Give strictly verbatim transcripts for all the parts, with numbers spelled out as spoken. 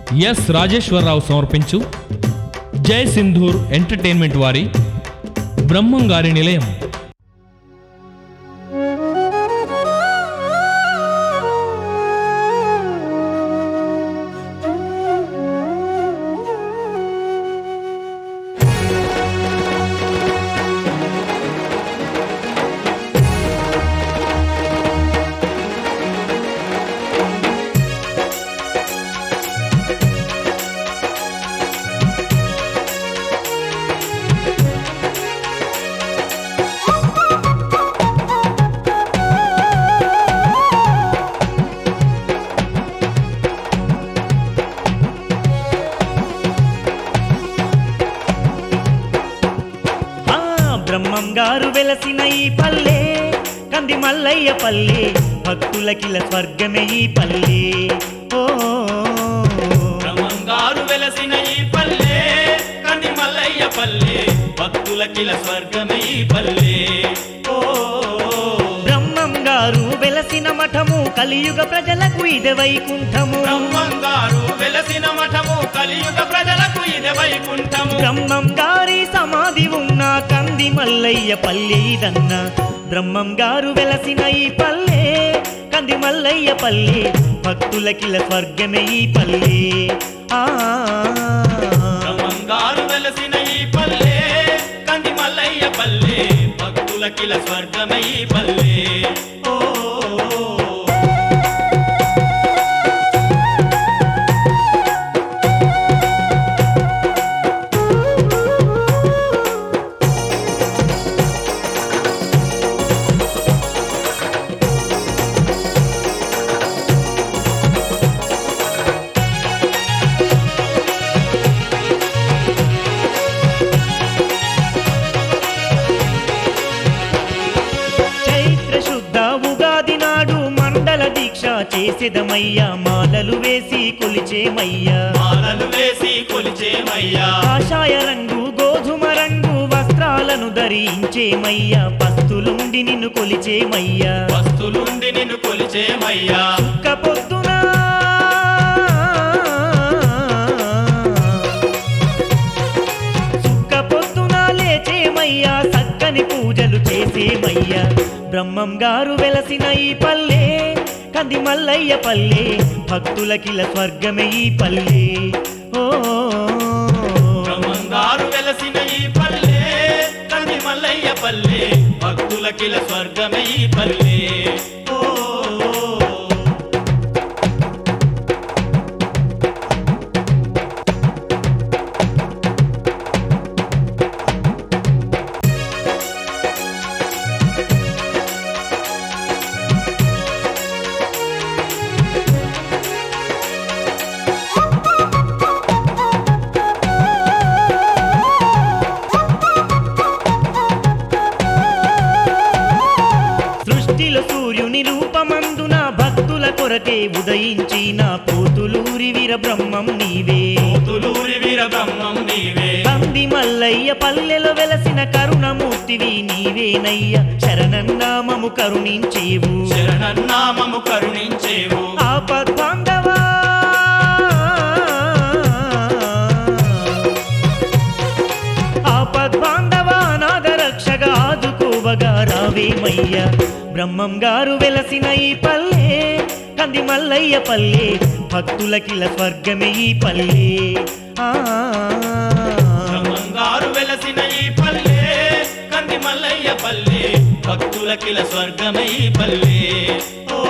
Yes Rajeswara Rao సమర్పించు జై Sindoor entertainment వారి బ్రహ్మంగారి నిలయం. బ్రహ్మంగారు వెలసిన ఈ పల్లె కంది మల్లయ్య పల్లె, భక్తులకిల స్వర్గమే ఈ పల్లె. ఓ బ్రహ్మంగారు వెలసిన ఈ పల్లె కంది మల్లయ్య పల్లె, భక్తులకిల స్వర్గమే ఈ పల్లె. ఓ బ్రహ్మంగారు వెలసిన మఠము కలియుగ ప్రజలకు ఇదే వైకుంఠము. బ్రహ్మంగారు వెలసిన మఠము కలియుగ ప్రజలకు ఇదే వైకుంఠము. బ్రహ్మంగారి సమాధి ఉన్న కంది మల్లయ్య పల్లె ఇదన్న. బ్రహ్మంగారు వెలసిన ఈ పల్లె కంది మల్లయ్య పల్లె, భక్తులకిల స్వర్గమే ఈ పల్లె. ఆ బ్రహ్మంగారు వెలసిన ఈ పల్లె కంది మల్లయ్య పల్లె, భక్తులకిల స్వర్గమే ఈ పల్లె. ఓ చేసేదమయ్యా మాలలు వేసి కొలిచేమయ్యా, మాలలు వేసి కొలిచేమయ్యా. కాషాయ రంగు గోధుమ రంగు వస్త్రాలను ధరించేమయ్యా, పస్తులుండి నిన్ను కొలిచేమయ్యా, పస్తులుండి నిన్ను కొలిచేమయ్యా. చుక్క పొద్దున చుక్క పొద్దున లేచేమయ్యా, చక్కని పూజలు చేసేమయ్యా. బ్రహ్మంగారు వెలసిన ఈ పల్లె కంది మల్లయ్య పల్లె, భక్తులకిల స్వర్గమే ఈ పల్లె. ఓ బ్రహ్మంగారు వెలసిన ఈ పల్లె కంది మల్లయ్య పల్లె, భక్తులకిల స్వర్గమే ఈ పల్లె. ఓ సూర్యుని రూపమందున భక్తుల కొరకే ఉదయించిన పోతులూరి వీర బ్రహ్మం నీవే, పోతులూరి వీర బ్రహ్మం నీవే. కంది మల్లయ్య పల్లెలో వెలసిన కరుణమూర్తివి నీవేనయ్య, శరణన్నామము కరుణించేవు, శరణన్నామము కరుణించేవు. ఆపద్బాంధవా ఆపద్బాంధవా నాద రక్షగా ఆదుకోవగా రావేమయ్య. బ్రహ్మంగారు వెలసిన ఈ పల్లె కంది మల్లయ్య పల్లె, భక్తులకిల స్వర్గమే ఈ పల్లె. ఆ బ్రహ్మంగారు వెలసిన ఈ పల్లె కంది మల్లయ్య పల్లె, భక్తులకిల స్వర్గమే ఈ పల్లె. ఓ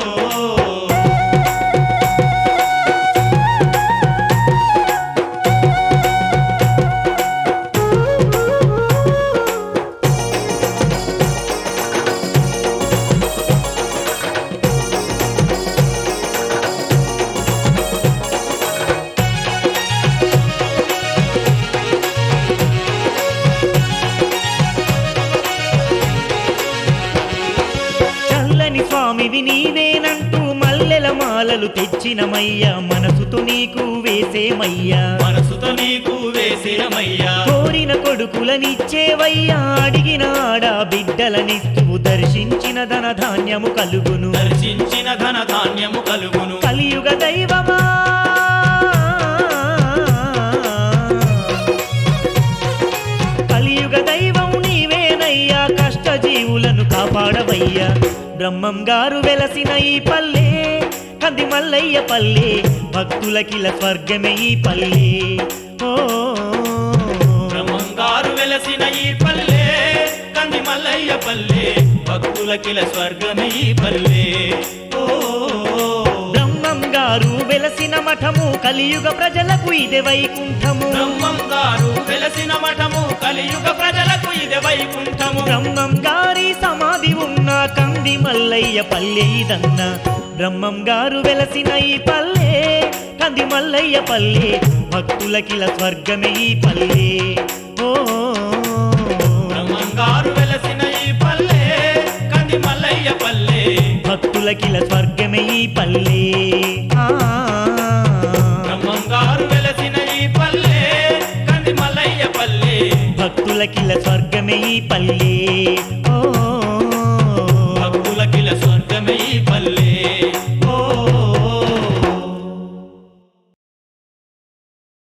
స్వామివి నీవేనంటూ మల్లెల మాలలు తెచ్చినమయ్యా, మనసుతో నీకు వేసేమయ్యా, మనసుతో నీకు వేసినమయ్యా. కోరిన కొడుకులనిచ్చేవయ్యా, అడిగిన ఆడా బిడ్డలనిస్తూ దర్శించిన ధన ధాన్యము కలుగును, దర్శించిన ధన ధాన్యము కలుగును. కలియుగ దైవమా మల్లయ్య బ్రహ్మం గారు వెలసిన ఈ పల్లె కంది మల్లయ్య పల్లె భక్తులకిల స్వర్గమే ఈ పల్లె ఓ బ్రహ్మంగారు వెలసిన ఈ పల్లె కంది మల్లయ్య పల్లె భక్తులకిల స్వర్గమే ఈ పల్లె ఓ బ్రహ్మం గారు వెలసిన మఠము కలియుగ ప్రజలకు ఇదే వైకుంఠము బ్రహ్మంగారు వెలసిన మఠము కలియుగ ప్రజలకు ఇదే వైకుంఠము బ్రహ్మం గారి సమాధి ఉన్న కంది మల్లయ్య పల్లె ఇదన్న బ్రహ్మం గారు వెలసిన ఈ పల్లె కంది మల్లయ్య పల్లె భక్తులకిల స్వర్గమే ఈ పల్లె ఓ బ్రహ్మంగారు వెలసిన ఈ పల్లె కంది మల్లయ్య పల్లె భక్తులకిల స్వర్గమే ఈ పల్లె ఆ బ్రహ్మంగారు వెలసిన ఈ పల్లె కంది మల్లయ్య పల్లె భక్తులకిల స్వర్గమే ఈ పల్లె ఓ